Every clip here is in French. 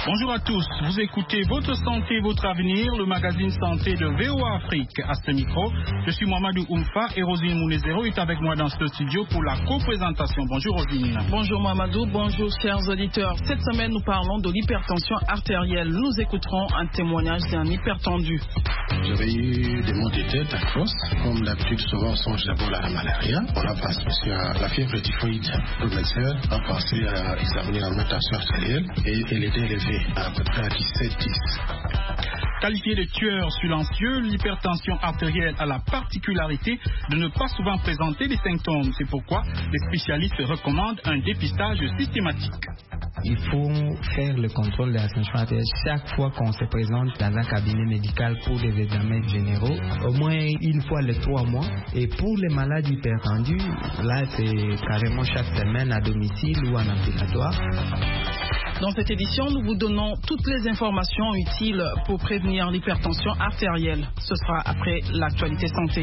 Bonjour à tous, vous écoutez Votre Santé, Votre Avenir, le magazine santé de VOA Afrique. À ce micro, je suis Mohamedou Oumfa et Rosine Mounezero est avec moi dans ce studio pour la co-présentation. Bonjour Rosine. Bonjour Mohamedou, bonjour chers auditeurs. Cette semaine, nous parlons de l'hypertension artérielle. Nous écouterons un témoignage d'un hypertendu. J'avais eu des maux de tête atroces. Comme d'habitude, souvent on songe d'abord à la malaria. On a pensé aussi à la fièvre typhoïde. Le médecin a pensé à examiner la tension artérielle et elle était élevée à peu près à 17,10. Qualifié de tueur silencieux, l'hypertension artérielle a la particularité de ne pas souvent présenter des symptômes. C'est pourquoi les spécialistes recommandent un dépistage systématique. Il faut faire le contrôle de la tension artérielle chaque fois qu'on se présente dans un cabinet médical pour des examens généraux, au moins une fois les 3 mois. Et pour les malades hypertendus, là c'est carrément chaque semaine à domicile ou en ambulatoire. Dans cette édition, nous vous donnons toutes les informations utiles pour prévenir l'hypertension artérielle. Ce sera après l'actualité santé.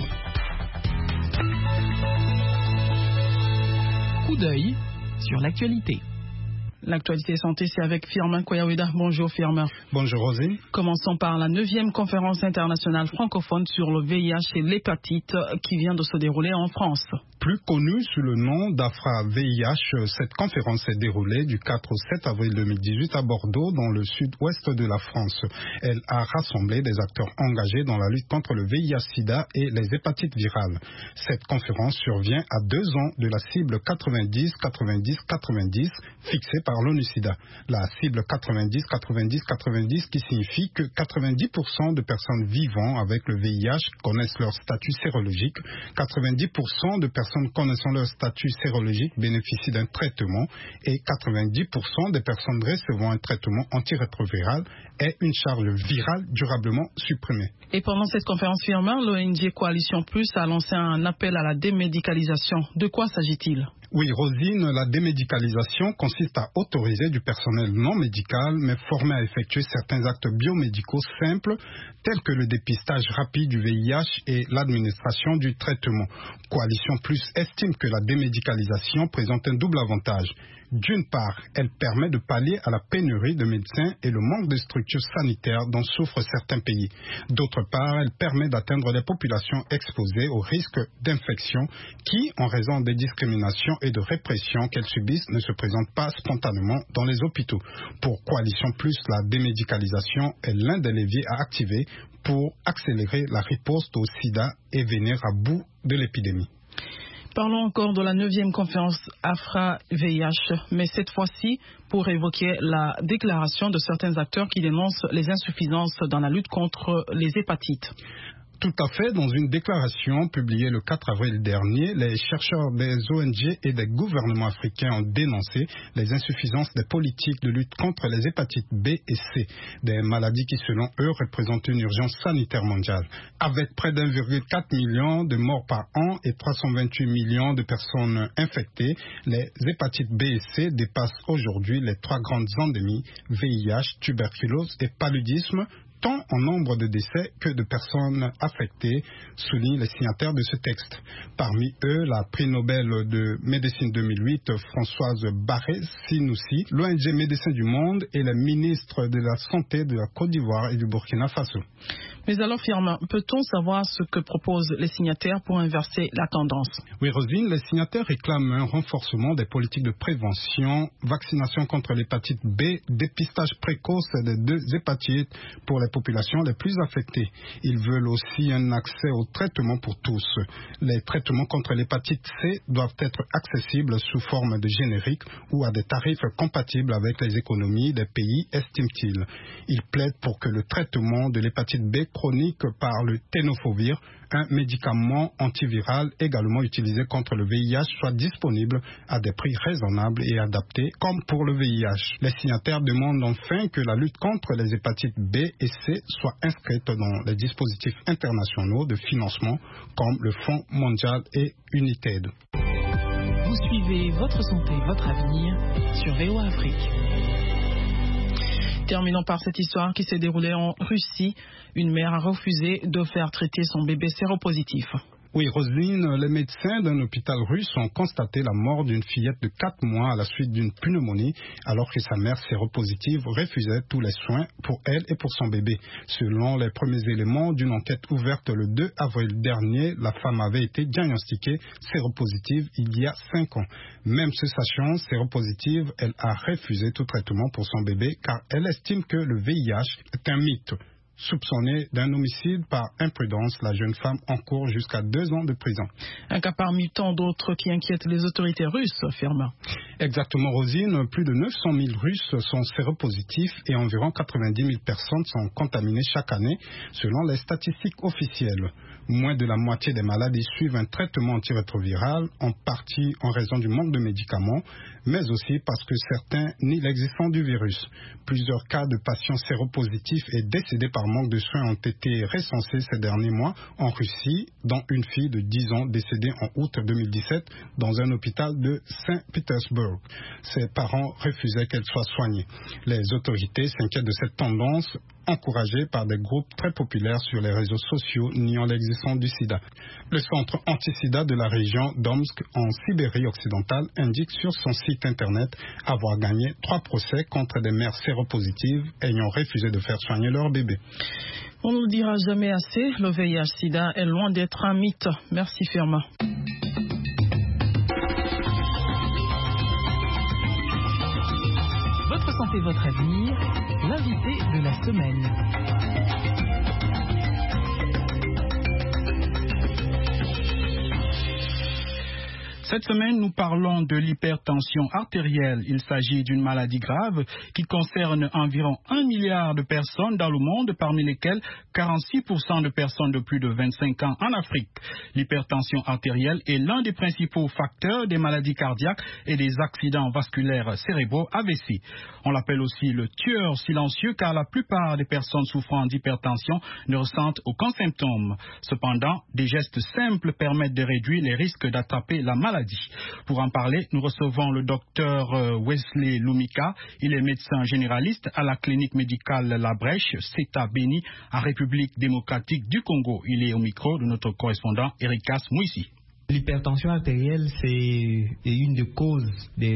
Coup d'œil sur l'actualité. L'actualité santé, c'est avec Firmin Koyaweda. Bonjour Firmin. Bonjour Rosine. Commençons par la 9e conférence internationale francophone sur le VIH et l'hépatite qui vient de se dérouler en France. Plus connue sous le nom d'AFRA-VIH, cette conférence s'est déroulée du 4 au 7 avril 2018 à Bordeaux, dans le sud-ouest de la France. Elle a rassemblé des acteurs engagés dans la lutte contre le VIH-Sida et les hépatites virales. Cette conférence survient à 2 ans de la cible 90-90-90 fixée par l'ONU-Sida. La cible 90-90-90 qui signifie que 90% de personnes vivant avec le VIH connaissent leur statut sérologique, 90% de personnes connaissant leur statut sérologique bénéficient d'un traitement et 90% des personnes recevant un traitement antirétroviral aient une charge virale durablement supprimée. Et pendant cette conférence Firmin, l'ONG Coalition Plus a lancé un appel à la démédicalisation. De quoi s'agit-il ? Oui, Rosine, la démédicalisation consiste à autoriser du personnel non médical, mais formé à effectuer certains actes biomédicaux simples, tels que le dépistage rapide du VIH et l'administration du traitement. Coalition Plus estime que la démédicalisation présente un double avantage. D'une part, elle permet de pallier à la pénurie de médecins et le manque de structures sanitaires dont souffrent certains pays. D'autre part, elle permet d'atteindre les populations exposées au risque d'infection qui, en raison des discriminations et de répression qu'elles subissent, ne se présentent pas spontanément dans les hôpitaux. Pour Coalition Plus, la démédicalisation est l'un des leviers à activer pour accélérer la riposte au sida et venir à bout de l'épidémie. Parlons encore de la 9e conférence AFRA-VIH, mais cette fois-ci pour évoquer la déclaration de certains acteurs qui dénoncent les insuffisances dans la lutte contre les hépatites. Tout à fait. Dans une déclaration publiée le 4 avril dernier, les chercheurs des ONG et des gouvernements africains ont dénoncé les insuffisances des politiques de lutte contre les hépatites B et C, des maladies qui, selon eux, représentent une urgence sanitaire mondiale. Avec près d'1,4 million de morts par an et 328 millions de personnes infectées, les hépatites B et C dépassent aujourd'hui les 3 grandes endémies, VIH, tuberculose et paludisme, tant en nombre de décès que de personnes affectées, soulignent les signataires de ce texte. Parmi eux, la prix Nobel de médecine 2008, Françoise Barré-Sinoussi, l'ONG Médecins du Monde et les ministres de la Santé de la Côte d'Ivoire et du Burkina Faso. Mais alors, Firmin, peut-on savoir ce que proposent les signataires pour inverser la tendance ? Oui, Rosine, les signataires réclament un renforcement des politiques de prévention, vaccination contre l'hépatite B, dépistage précoce des 2 hépatites pour les populations les plus affectées. Ils veulent aussi un accès aux traitements pour tous. Les traitements contre l'hépatite C doivent être accessibles sous forme de générique ou à des tarifs compatibles avec les économies des pays, estime-t-il. Ils plaident pour que le traitement de l'hépatite B chronique par le tenofovir, un médicament antiviral également utilisé contre le VIH, soit disponible à des prix raisonnables et adaptés, comme pour le VIH. Les signataires demandent enfin que la lutte contre les hépatites B et C soit inscrite dans les dispositifs internationaux de financement, comme le Fonds mondial et United. Vous suivez Votre santé, votre avenir sur VOA Afrique. Terminons par cette histoire qui s'est déroulée en Russie. Une mère a refusé de faire traiter son bébé séropositif. Oui, Roselyne, les médecins d'un hôpital russe ont constaté la mort d'une fillette de 4 mois à la suite d'une pneumonie, alors que sa mère séropositive refusait tous les soins pour elle et pour son bébé. Selon les premiers éléments d'une enquête ouverte le 2 avril dernier, la femme avait été diagnostiquée séropositive il y a 5 ans. Même se sachant séropositive, elle a refusé tout traitement pour son bébé car elle estime que le VIH est un mythe. Soupçonnée d'un homicide par imprudence, la jeune femme encourt jusqu'à 2 ans de prison. Un cas parmi tant d'autres qui inquiètent les autorités russes, Firmin. Exactement, Rosine. Plus de 900 000 Russes sont séropositifs et environ 90 000 personnes sont contaminées chaque année, selon les statistiques officielles. Moins de la moitié des malades suivent un traitement antirétroviral, en partie en raison du manque de médicaments, mais aussi parce que certains nient l'existence du virus. Plusieurs cas de patients séropositifs et décédés par manque de soins ont été recensés ces derniers mois en Russie, dont une fille de 10 ans décédée en août 2017 dans un hôpital de Saint-Pétersbourg. Ses parents refusaient qu'elle soit soignée. Les autorités s'inquiètent de cette tendance encouragée par des groupes très populaires sur les réseaux sociaux niant l'existence du sida. Le centre anti-sida de la région d'Omsk en Sibérie occidentale indique sur son site internet avoir gagné 3 procès contre des mères séropositives ayant refusé de faire soigner leur bébé. On ne le dira jamais assez, le VIH-Sida est loin d'être un mythe. Merci Firmin. Votre santé, votre avenir, l'invité de la semaine. Cette semaine, nous parlons de l'hypertension artérielle. Il s'agit d'une maladie grave qui concerne environ 1 milliard de personnes dans le monde, parmi lesquelles 46% de personnes de plus de 25 ans en Afrique. L'hypertension artérielle est l'un des principaux facteurs des maladies cardiaques et des accidents vasculaires cérébraux AVC. On l'appelle aussi le tueur silencieux car la plupart des personnes souffrant d'hypertension ne ressentent aucun symptôme. Cependant, des gestes simples permettent de réduire les risques d'attraper la maladie. Pour en parler, nous recevons le docteur Wesley Lumika. Il est médecin généraliste à la clinique médicale La Brèche, CETA Béni, en République démocratique du Congo. Il est au micro de notre correspondant Erikas Mouissi. L'hypertension artérielle, c'est une des causes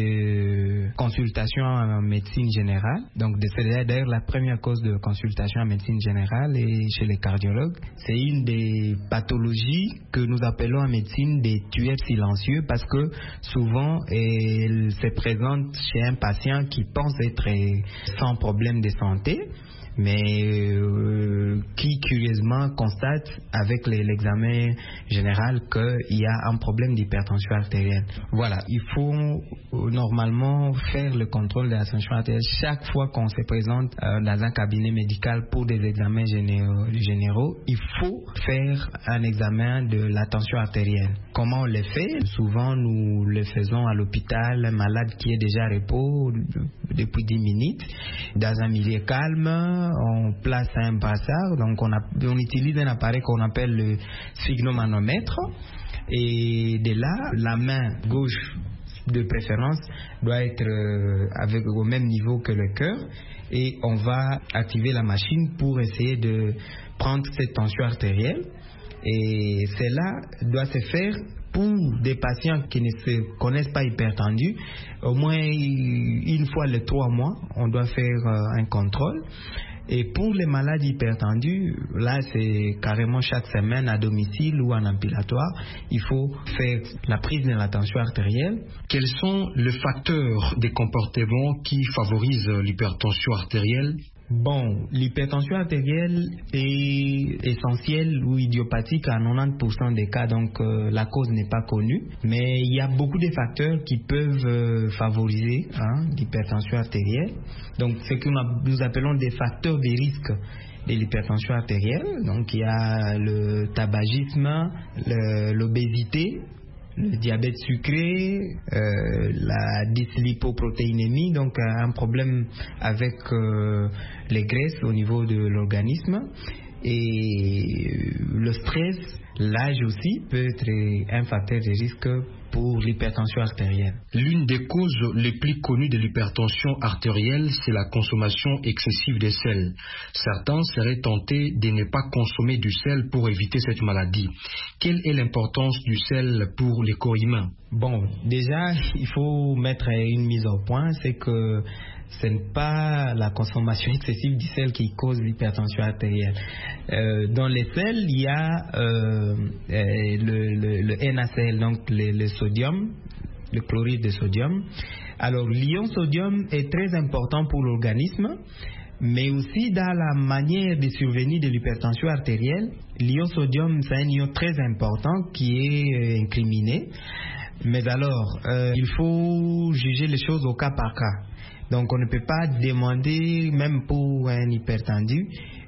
de consultation en médecine générale. Donc, c'est d'ailleurs la première cause de consultation en médecine générale et chez les cardiologues. C'est une des pathologies que nous appelons en médecine des tueurs silencieux parce que souvent, elle se présente chez un patient qui pense être sans problème de santé, mais qui curieusement constate avec l'examen général qu'il y a un problème d'hypertension artérielle. Voilà, il faut normalement faire le contrôle de la tension artérielle chaque fois qu'on se présente dans un cabinet médical pour des examens généraux. Il faut faire un examen de la tension artérielle. Comment on le fait? Souvent, nous le faisons à l'hôpital, un malade qui est déjà à repos depuis 10 minutes, dans un milieu calme. On place un brassard, donc on utilise un appareil qu'on appelle le sphygmomanomètre, et de là, la main gauche de préférence doit être au même niveau que le cœur, et on va activer la machine pour essayer de prendre cette tension artérielle, et cela doit se faire pour des patients qui ne se connaissent pas hypertendus. Au moins une fois les 3 mois, on doit faire un contrôle. Et pour les malades hypertendus, là c'est carrément chaque semaine à domicile ou en ambulatoire, il faut faire la prise de la tension artérielle. Quels sont les facteurs des comportements qui favorisent l'hypertension artérielle? Bon, l'hypertension artérielle est essentielle ou idiopathique à 90% des cas, donc la cause n'est pas connue. Mais il y a beaucoup de facteurs qui peuvent favoriser l'hypertension artérielle. Donc, ce que nous appelons des facteurs de risque de l'hypertension artérielle. Donc, il y a le tabagisme, l'obésité, le diabète sucré, la dyslipoprotéinémie, donc un problème avec les graisses au niveau de l'organisme. Et le stress, l'âge aussi, peut être un facteur de risque pour l'hypertension artérielle. L'une des causes les plus connues de l'hypertension artérielle, c'est la consommation excessive de sel. Certains seraient tentés de ne pas consommer du sel pour éviter cette maladie. Quelle est l'importance du sel pour les corps humains? Bon, déjà, il faut mettre une mise au point, c'est que ce n'est pas la consommation excessive du sel qui cause l'hypertension artérielle. Dans les sels, il y a le NaCl, donc le sodium, le chlorure de sodium. Alors, l'ion sodium est très important pour l'organisme, mais aussi dans la manière de survenir de l'hypertension artérielle. L'ion sodium, c'est un ion très important qui est incriminé. Mais alors, il faut juger les choses au cas par cas. Donc on ne peut pas demander, même pour un hypertendu,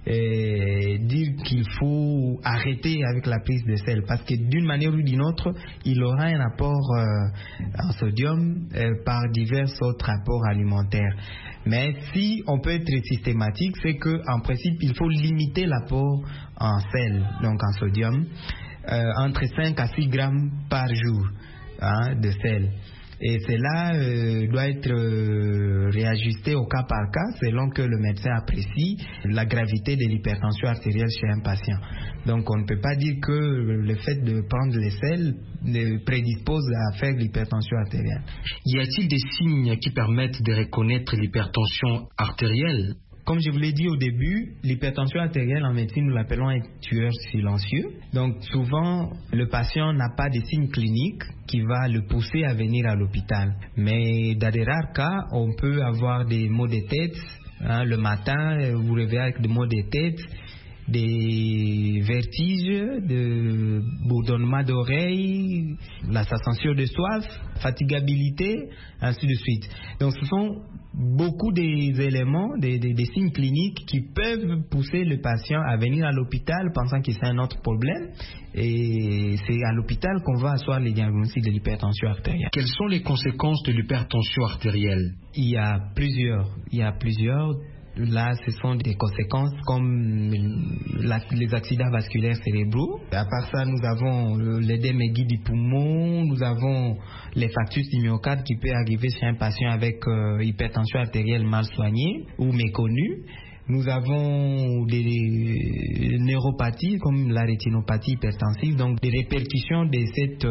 dire qu'il faut arrêter avec la prise de sel, parce que d'une manière ou d'une autre, il aura un apport en sodium par divers autres apports alimentaires. Mais si on peut être systématique, c'est qu'en principe, il faut limiter l'apport en sel, donc en sodium, entre 5 à 6 grammes par jour de sel. Et cela doit être réajusté au cas par cas selon que le médecin apprécie la gravité de l'hypertension artérielle chez un patient. Donc on ne peut pas dire que le fait de prendre les sels prédispose à faire de l'hypertension artérielle. Y a-t-il des signes qui permettent de reconnaître l'hypertension artérielle? Comme je vous l'ai dit au début, l'hypertension artérielle en médecine, nous l'appelons un tueur silencieux. Donc souvent, le patient n'a pas de signes cliniques qui va le pousser à venir à l'hôpital. Mais dans des rares cas, on peut avoir des maux de tête. Le matin, vous réveillez avec des maux de tête, des vertiges, de bourdonnement d'oreilles, la sensation de soif, fatigabilité, ainsi de suite. Donc ce sont beaucoup des éléments, des signes cliniques qui peuvent pousser le patient à venir à l'hôpital pensant que c'est un autre problème. Et c'est à l'hôpital qu'on va asseoir les diagnostics de l'hypertension artérielle. Quelles sont les conséquences de l'hypertension artérielle? Il y a plusieurs. Là, ce sont des conséquences comme les accidents vasculaires cérébraux. À part ça, nous avons l'œdème aigu du poumon, nous avons l'infarctus du myocarde qui peut arriver chez un patient avec hypertension artérielle mal soignée ou méconnue. Nous avons des neuropathies comme la rétinopathie hypertensive, donc des répercussions de cette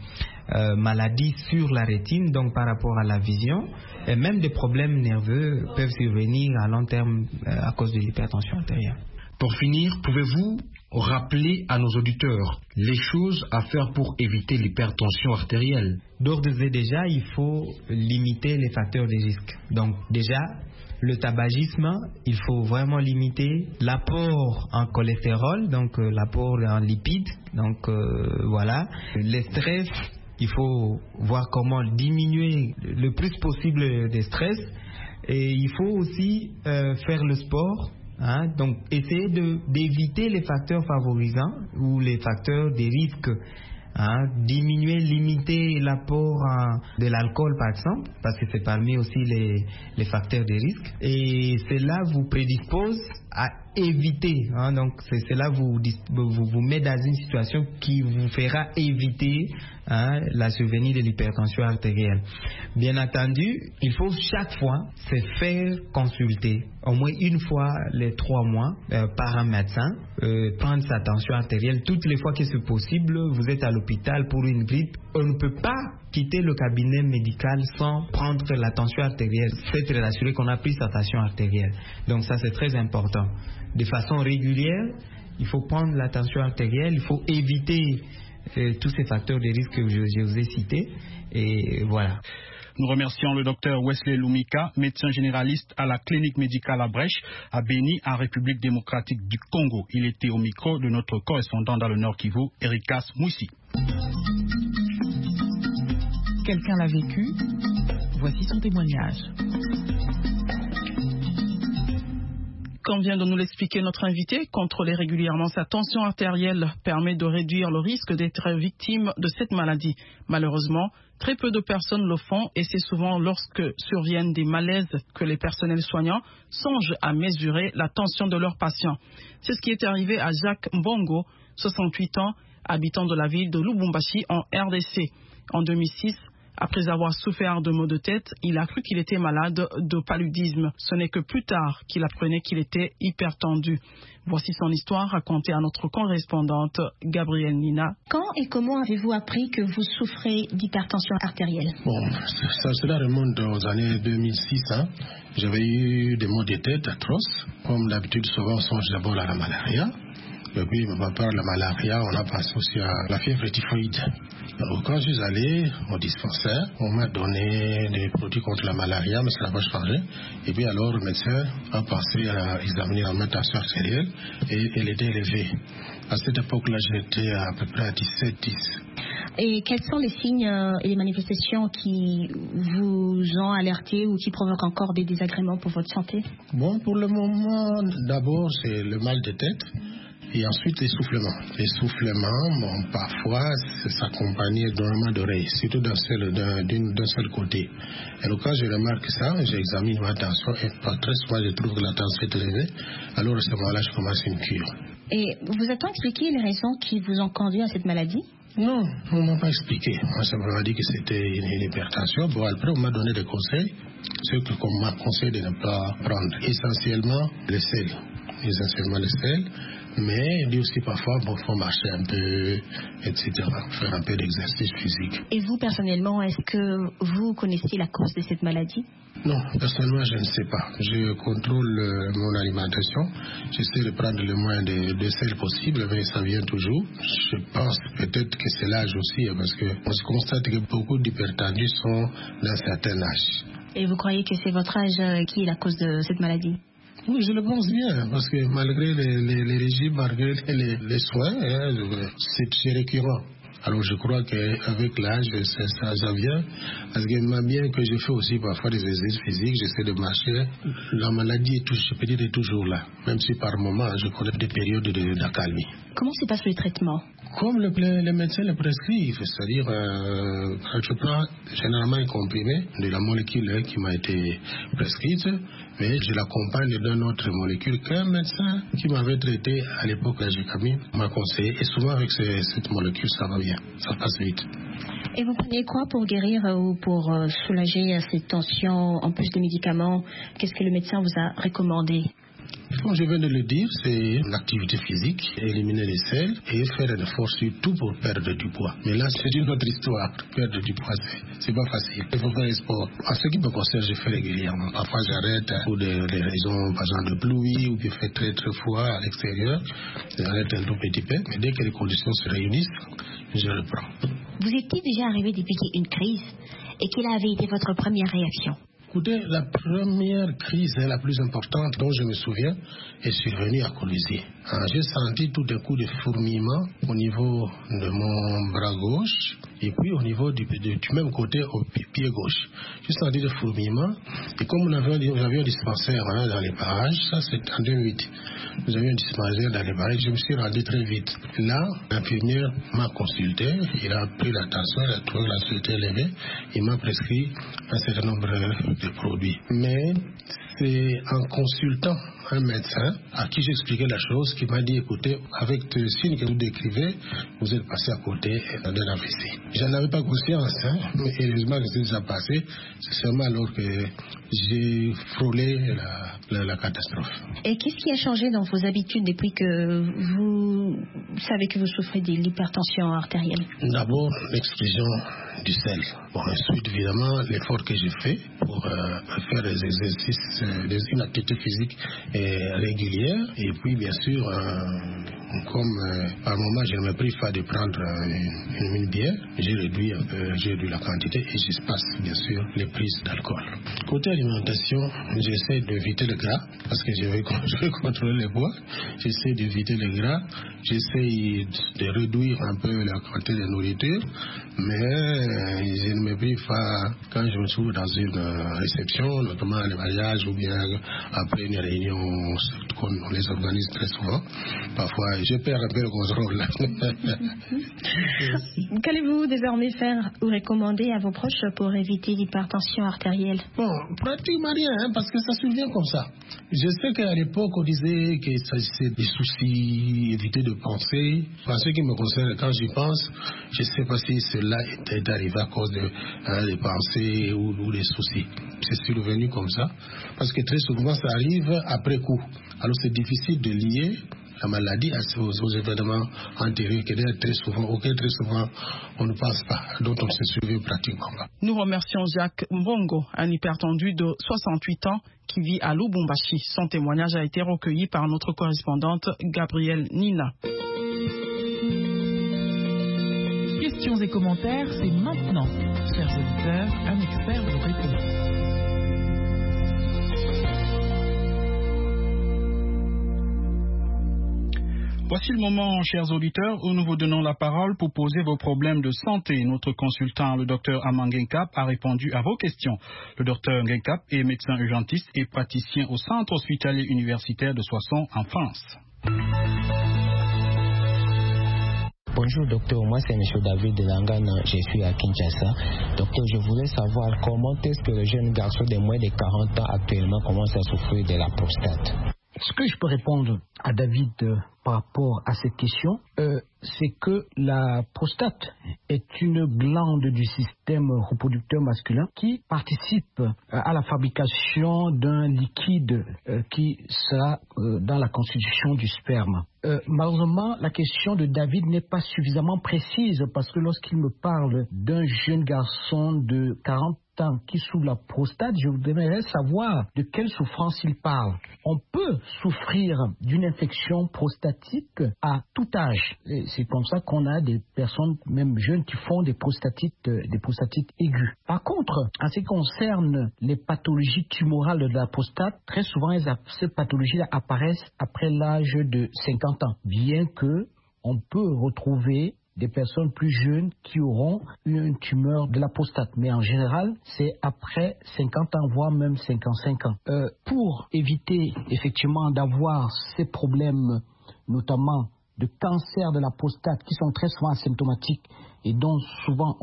maladie sur la rétine, donc par rapport à la vision. Et même des problèmes nerveux peuvent survenir à long terme à cause de l'hypertension artérielle. Pour finir, pouvez-vous rappeler à nos auditeurs les choses à faire pour éviter l'hypertension artérielle? D'ores et déjà, il faut limiter les facteurs de risque. Donc déjà, le tabagisme, il faut vraiment limiter l'apport en cholestérol, donc l'apport en lipides. Donc voilà, le stress, il faut voir comment diminuer le plus possible des stress. Et il faut aussi faire le sport. Donc essayer d'éviter les facteurs favorisants ou les facteurs des risques. Diminuer, limiter l'apport de l'alcool par exemple, parce que c'est parmi aussi les facteurs de risque. Et cela vous prédispose à éviter, donc cela vous met dans une situation qui vous fera éviter la survenue de l'hypertension artérielle. Bien entendu, il faut chaque fois se faire consulter, au moins une fois les 3 mois par un médecin, prendre sa tension artérielle toutes les fois que c'est possible. Vous êtes à l'hôpital pour une grippe, on ne peut pas quitter le cabinet médical sans prendre la tension artérielle, s'être rassuré qu'on a pris sa tension artérielle. Donc ça c'est très important. De façon régulière, il faut prendre la tension artérielle, il faut éviter tous ces facteurs de risque que je vous ai cités, et voilà. Nous remercions le docteur Wesley Lumika, médecin généraliste à la clinique médicale à Brèche, à Béni, en République démocratique du Congo. Il était au micro de notre correspondant dans le Nord Kivu, Erikas Moussi. Quelqu'un l'a vécu, voici son témoignage. Comme vient de nous l'expliquer notre invité, contrôler régulièrement sa tension artérielle permet de réduire le risque d'être victime de cette maladie. Malheureusement, très peu de personnes le font et c'est souvent lorsque surviennent des malaises que les personnels soignants songent à mesurer la tension de leurs patients. C'est ce qui est arrivé à Jacques Mbongo, 68 ans, habitant de la ville de Lubumbashi en RDC. En 2006, après avoir souffert de maux de tête, il a cru qu'il était malade de paludisme. Ce n'est que plus tard qu'il apprenait qu'il était hypertendu. Voici son histoire racontée à notre correspondante Gabrielle Nina. Quand et comment avez-vous appris que vous souffrez d'hypertension artérielle? Cela remonte aux années 2006. J'avais eu des maux de tête atroces. Comme d'habitude, souvent on songe d'abord à la malaria. Et puis, par la malaria, on a passé aussi à la fièvre typhoïde. Alors, quand je suis allé au dispensaire, on m'a donné des produits contre la malaria, mais ça n'a pas changé. Et puis alors, le médecin a pensé à examiner ma tension artérielle et elle était élevée. À cette époque-là, j'étais à peu près à 17-10. Et quels sont les signes et les manifestations qui vous ont alerté ou qui provoquent encore des désagréments pour votre santé? Bon, pour le moment, d'abord, c'est le mal de tête. Et ensuite, l'essoufflement. L'essoufflement, parfois, s'accompagne d'un d'oreille, surtout d'un seul côté. Et donc, quand je remarque ça, j'examine ma tension et très souvent, je trouve que la tension est élevée. Alors, à ce moment-là, je commence une cure. Et vous a-t-on expliqué les raisons qui vous ont conduit à cette maladie? Non, on ne m'a pas expliqué. Moi, ça m'a dit que c'était une hypertension. Bon, après, on m'a donné des conseils, ce qu'on m'a conseillé de ne pas prendre. Essentiellement, le sel. Mais il dit aussi parfois, il faut marcher un peu, etc., faire un peu d'exercice physique. Et vous, personnellement, est-ce que vous connaissiez la cause de cette maladie? Non, personnellement, je ne sais pas. Je contrôle mon alimentation. J'essaie de prendre le moins de sel possible, mais ça vient toujours. Je pense peut-être que c'est l'âge aussi, parce qu'on se constate que beaucoup d'hypertendus sont d'un certain âge. Et vous croyez que c'est votre âge qui est la cause de cette maladie? Oui, je le pense bien, parce que malgré les régimes, malgré les soins, c'est récurrent. Alors je crois qu'avec l'âge, ça vient, parce que bien que je fais aussi parfois des exercices physiques, j'essaie de marcher, la maladie est toujours là, même si par moment je connais des périodes d'accalmie. Comment se passe le traitement? Comme les médecins le prescrivent, c'est-à-dire je prends généralement un comprimé de la molécule qui m'a été prescrite, mais je l'accompagne d'une autre molécule qu'un médecin qui m'avait traité à l'époque à Jicami m'a conseillé. Et souvent avec cette molécule, ça va bien, ça passe vite. Et vous prenez quoi pour guérir ou pour soulager cette tension en plus des médicaments? Qu'est-ce que le médecin vous a recommandé? Comme je viens de le dire, c'est l'activité physique, éliminer les sels et faire un effort surtout pour perdre du poids. Mais là, c'est une autre histoire. Perdre du poids, c'est pas facile. Il faut faire un sport. En ce qui me concerne, je fais régulièrement. Parfois, j'arrête pour des raisons, par exemple, de pluie ou qu'il fait très très froid à l'extérieur. J'arrête un tout petit peu. Mais dès que les conditions se réunissent, je reprends. Vous étiez déjà arrivé d'éviter une crise et quelle avait été votre première réaction? Écoutez, la première crise la plus importante dont je me souviens est survenue à Colisée. J'ai senti tout d'un coup des fourmillements au niveau de mon bras gauche et puis au niveau du même côté au pied gauche. J'ai senti des fourmillements et comme nous avions un dispensaire dans les parages, ça c'est en 2008. Nous avions un dispensaire dans les parages, je me suis rendu très vite. Là, l'infirmière m'a consulté, il a pris la tension, il a trouvé la suite élevée, il m'a prescrit un certain nombre de produits. Mais c'est en consultant un médecin à qui j'expliquais la chose qui m'a dit, écoutez, avec le signe que vous décrivez, vous êtes passé à côté d'un AVC. J'en avais pas conscience, mais heureusement que c'est déjà passé. C'est seulement alors que j'ai frôlé la catastrophe. Et qu'est-ce qui a changé dans vos habitudes depuis que vous savez que vous souffrez de l'hypertension artérielle? D'abord, l'exclusion du sel. Bon, ensuite, évidemment, l'effort que j'ai fait pour faire des exercices, une activité physique régulière. Et puis, bien sûr, comme par moment, je ne me prive pas de prendre une bière, j'ai réduit un peu, la quantité et j'espace, bien sûr, les prises d'alcool. Côté alimentation, j'essaie d'éviter le gras parce que je vais contrôler le poids. J'essaie d'éviter le gras. J'essaie de réduire un peu la quantité de nourriture, mais je ne me m'arrive quand je me trouve dans une réception, notamment les mariages ou bien après une réunion qu'on les organise très souvent. Parfois, je perds un peu le contrôle. Qu'allez-vous désormais faire ou recommander à vos proches pour éviter l'hypertension artérielle? Bon, pratiquement rien, parce que ça survient comme ça. Je sais qu'à l'époque, on disait qu'il s'agissait des soucis, éviter de penser. En ce qui me concerne, quand j'y pense, je ne sais pas si cela était arrivé à cause des pensées ou des soucis. C'est survenu comme ça, parce que très souvent, ça arrive après coup. Alors, c'est difficile de lier la maladie aux événements antérieurs très souvent on ne pense pas, dont on se souvient pratiquement pas. Nous remercions Jacques Mbongo, un hypertendu de 68 ans qui vit à Lubumbashi. Son témoignage a été recueilli par notre correspondante Gabrielle Nina. Questions et commentaires, c'est maintenant. Chers auditeurs, un expert vous répond. Voici le moment, chers auditeurs, où nous vous donnons la parole pour poser vos problèmes de santé. Notre consultant, le docteur Aman Genkap, a répondu à vos questions. Le docteur Genkap est médecin urgentiste et praticien au centre hospitalier universitaire de Soissons en France. Bonjour docteur, moi c'est M. David Delangana, je suis à Kinshasa. Docteur, je voulais savoir comment est-ce que le jeune garçon de moins de 40 ans actuellement commence à souffrir de la prostate. Ce que je peux répondre à David par rapport à cette question, c'est que la prostate est une glande du système reproducteur masculin qui participe à la fabrication d'un liquide qui sera dans la constitution du sperme. Malheureusement, la question de David n'est pas suffisamment précise parce que lorsqu'il me parle d'un jeune garçon de 40 ans qui souffre la prostate, je voudrais savoir de quelle souffrance il parle. On peut souffrir d'une infection prostatique à tout âge. C'est comme ça qu'on a des personnes, même jeunes, qui font des prostatites aiguës. Par contre, en ce qui concerne les pathologies tumorales de la prostate, très souvent, ces pathologies-là apparaissent après l'âge de 50 ans, bien que on peut retrouver des personnes plus jeunes qui auront une tumeur de la prostate. Mais en général, c'est après 50 ans, voire même 55 ans. Pour éviter effectivement d'avoir ces problèmes, notamment de cancer de la prostate, qui sont très souvent asymptomatiques et dont souvent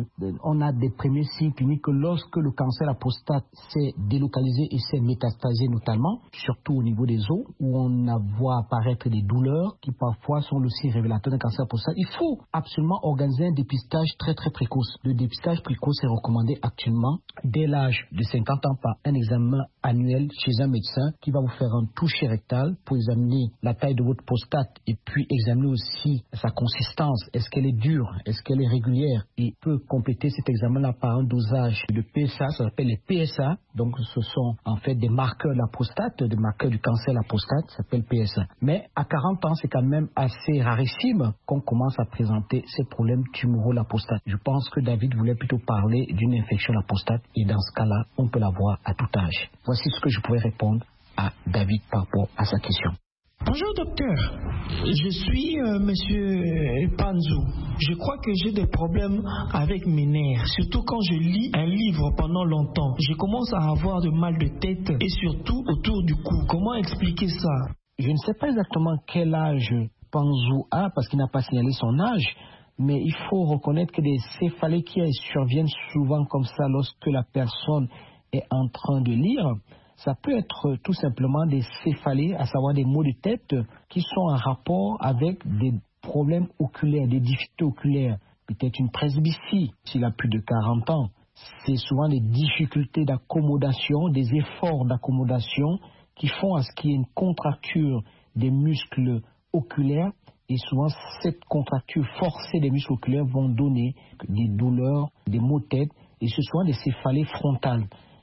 on a des premiers signes cliniques que lorsque le cancer de la prostate s'est délocalisé et s'est métastasé notamment, surtout au niveau des os, où on voit apparaître des douleurs qui parfois sont aussi révélateurs d'un cancer de la prostate. Il faut absolument organiser un dépistage très très précoce. Le dépistage précoce est recommandé actuellement dès l'âge de 50 ans par un examen annuel chez un médecin qui va vous faire un toucher rectal pour examiner la taille de votre prostate et puis examiner aussi sa consistance. Est-ce qu'elle est dure? Est-ce qu'elle est régulière? Et peut compléter cet examen-là par un dosage de PSA, ça s'appelle les PSA. Donc ce sont en fait des marqueurs de la prostate, des marqueurs du cancer de la prostate, ça s'appelle PSA. Mais à 40 ans, c'est quand même assez rarissime qu'on commence à présenter ces problèmes tumoraux de la prostate. Je pense que David voulait plutôt parler d'une infection de la prostate et dans ce cas-là, on peut l'avoir à tout âge. Voici ce que je pourrais répondre à David par rapport à sa question. Bonjour docteur, je suis monsieur Panzou. Je crois que j'ai des problèmes avec mes nerfs, surtout quand je lis un livre pendant longtemps. Je commence à avoir de mal de tête et surtout autour du cou. Comment expliquer ça? Je ne sais pas exactement quel âge Panzou a parce qu'il n'a pas signalé son âge, mais il faut reconnaître que des céphalées qui surviennent souvent comme ça lorsque la personne est en train de lire, ça peut être tout simplement des céphalées, à savoir des maux de tête qui sont en rapport avec des problèmes oculaires, des difficultés oculaires. Peut-être une presbytie s'il a plus de 40 ans. C'est souvent des difficultés d'accommodation, des efforts d'accommodation qui font à ce qu'il y ait une contracture des muscles oculaires. Et souvent, cette contracture forcée des muscles oculaires vont donner des douleurs, des maux de tête, et ce sont des céphalées frontales.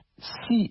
Si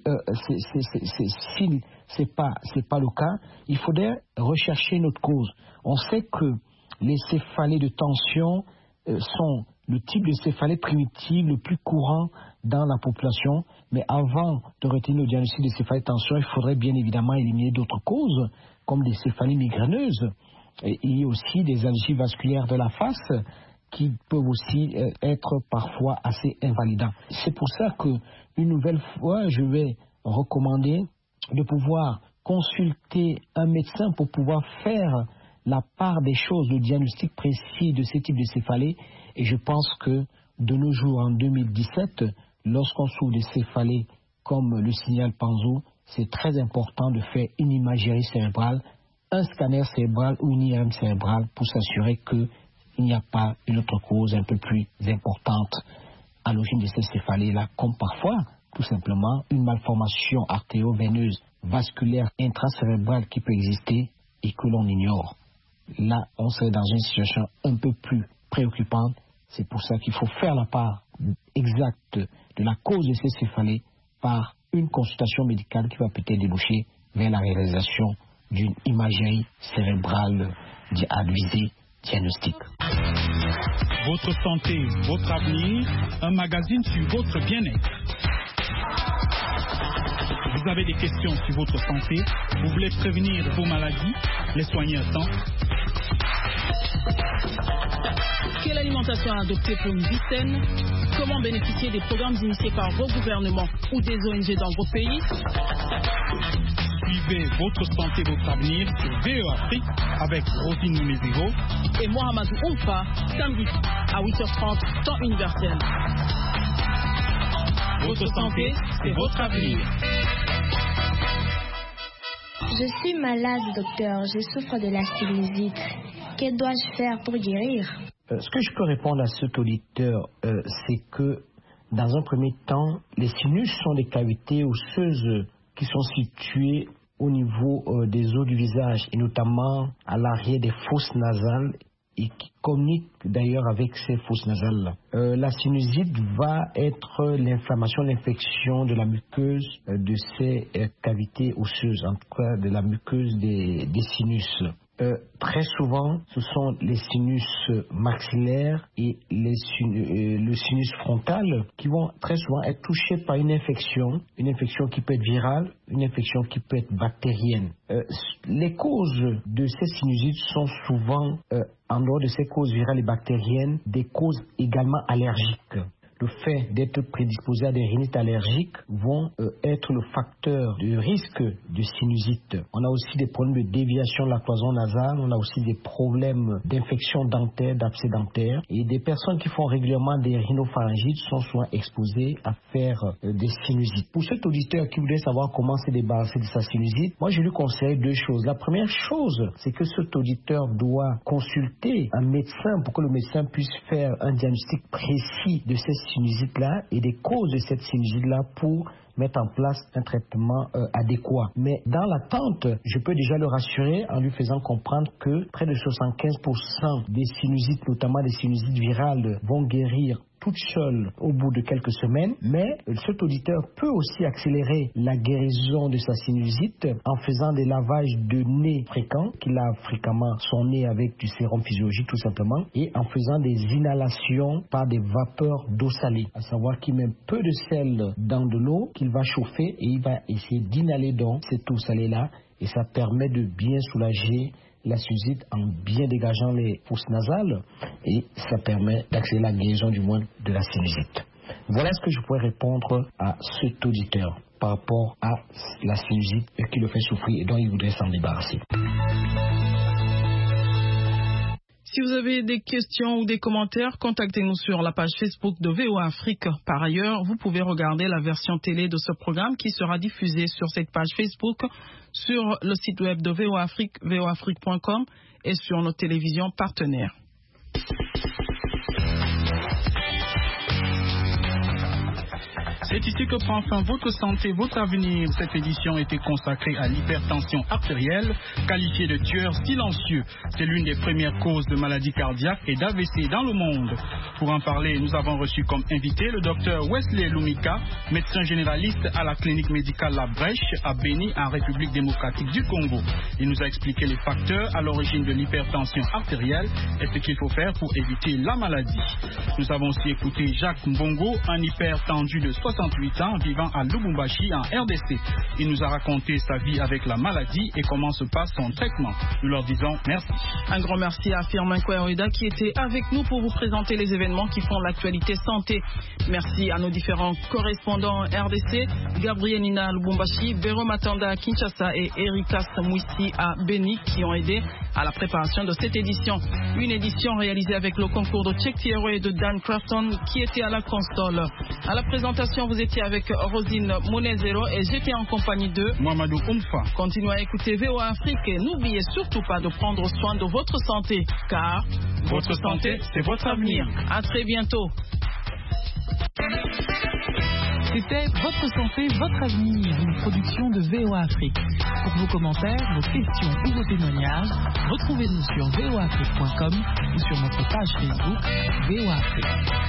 c'est pas le cas, il faudrait rechercher notre cause. On sait que les céphalées de tension sont le type de céphalée primitive le plus courant dans la population, mais avant de retenir le diagnostic de céphalée de tension, il faudrait bien évidemment éliminer d'autres causes, comme des céphalées migraineuses. Et il y a aussi des algies vasculaires de la face qui peuvent aussi être parfois assez invalidants. C'est pour ça que une nouvelle fois, je vais recommander de pouvoir consulter un médecin pour pouvoir faire la part des choses, le diagnostic précis de ce type de céphalée. Et je pense que de nos jours, en 2017, lorsqu'on souffre de céphalée comme le signal Panzo, c'est très important de faire une imagerie cérébrale, un scanner cérébral ou une IRM cérébrale pour s'assurer qu'il n'y a pas une autre cause un peu plus importante à l'origine de cette céphalée-là, comme parfois, tout simplement, une malformation artério-veineuse, vasculaire, intracérébrale qui peut exister et que l'on ignore. Là, on serait dans une situation un peu plus préoccupante. C'est pour ça qu'il faut faire la part exacte de la cause de ces céphalées par une consultation médicale qui va peut-être déboucher vers la réalisation d'une imagerie cérébrale à visée diagnostique. Votre santé, votre avenir, un magazine sur votre bien-être. Vous avez des questions sur votre santé, vous voulez prévenir vos maladies, les soigner à temps. Quelle alimentation adopter pour une vie saine? Comment bénéficier des programmes initiés par vos gouvernements ou des ONG dans vos pays? Suivez votre santé, votre avenir sur VO Afrique avec Rosine Munezero et Mohamedou Oumfa, samedi à 8h30, temps universel. Votre santé, c'est votre avenir. Je suis malade, docteur. Je souffre de la sinusite. Que dois-je faire pour guérir? Ce que je peux répondre à cet auditeur, c'est que, dans un premier temps, les sinus sont des cavités osseuses qui sont situées au niveau des os du visage, et notamment à l'arrière des fosses nasales, et qui communiquent d'ailleurs avec ces fosses nasales. La sinusite va être l'inflammation, l'infection de la muqueuse de ces cavités osseuses, en tout cas de la muqueuse des sinus. Très souvent, ce sont les sinus maxillaires et le sinus frontal qui vont très souvent être touchés par une infection qui peut être virale, une infection qui peut être bactérienne. Les causes de ces sinusites sont souvent, en dehors de ces causes virales et bactériennes, des causes également allergiques. Le fait d'être prédisposé à des rhinites allergiques vont être le facteur de risque de sinusite. On a aussi des problèmes de déviation de la cloison nasale, on a aussi des problèmes d'infection dentaire, d'abcès dentaire, et des personnes qui font régulièrement des rhinopharyngites sont souvent exposées à faire des sinusites. Pour cet auditeur qui voudrait savoir comment se débarrasser de sa sinusite, moi je lui conseille deux choses. La première chose, c'est que cet auditeur doit consulter un médecin pour que le médecin puisse faire un diagnostic précis de ces sinusite-là et des causes de cette sinusite-là pour mettre en place un traitement adéquat. Mais dans l'attente, je peux déjà le rassurer en lui faisant comprendre que près de 75% des sinusites, notamment des sinusites virales, vont guérir toute seule au bout de quelques semaines, mais cet auditeur peut aussi accélérer la guérison de sa sinusite en faisant des lavages de nez fréquents, qu'il lave fréquemment son nez avec du sérum physiologique tout simplement, et en faisant des inhalations par des vapeurs d'eau salée, à savoir qu'il met peu de sel dans de l'eau qu'il va chauffer et il va essayer d'inhaler donc cette eau salée là, et ça permet de bien soulager la sinusite en bien dégageant les fosses nasales, et ça permet d'accélérer la guérison du moins de la sinusite. Voilà ce que je pourrais répondre à cet auditeur par rapport à la sinusite qui le fait souffrir et dont il voudrait s'en débarrasser. Si vous avez des questions ou des commentaires, contactez-nous sur la page Facebook de VOA Afrique. Par ailleurs, vous pouvez regarder la version télé de ce programme qui sera diffusée sur cette page Facebook, sur le site web de VOA Afrique, voafrique.com, et sur nos télévisions partenaires. C'est ici que prend fin votre santé, votre avenir. Cette édition était consacrée à l'hypertension artérielle, qualifiée de tueur silencieux. C'est l'une des premières causes de maladies cardiaques et d'AVC dans le monde. Pour en parler, nous avons reçu comme invité le docteur Wesley Lumika, médecin généraliste à la clinique médicale La Brèche à Béni, en République démocratique du Congo. Il nous a expliqué les facteurs à l'origine de l'hypertension artérielle et ce qu'il faut faire pour éviter la maladie. Nous avons aussi écouté Jacques Mbongo, un hypertendu de 60 68 ans, vivant à Lubumbashi, en RDC. Il nous a raconté sa vie avec la maladie et comment se passe son traitement. Nous leur disons merci. Un grand merci à Firmin Kouaouida qui était avec nous pour vous présenter les événements qui font l'actualité santé. Merci à nos différents correspondants RDC, Gabriel Nina à Lubumbashi, Béro Matanda à Kinshasa et Erika Samouissi à Beni qui ont aidé à la préparation de cette édition. Une édition réalisée avec le concours de Tchèque Thierry et de Dan Crafton qui était à la console. À la présentation, vous étiez avec Rosine Monezero et j'étais en compagnie de Mamadou Oumfa. Continuez à écouter VOA Afrique et n'oubliez surtout pas de prendre soin de votre santé car votre santé, c'est votre avenir. À très bientôt. C'était Votre santé, votre avenir, une production de VOA Afrique. Pour vos commentaires, vos questions ou vos témoignages, retrouvez-nous sur voaafrique.com ou sur notre page Facebook VOA Afrique.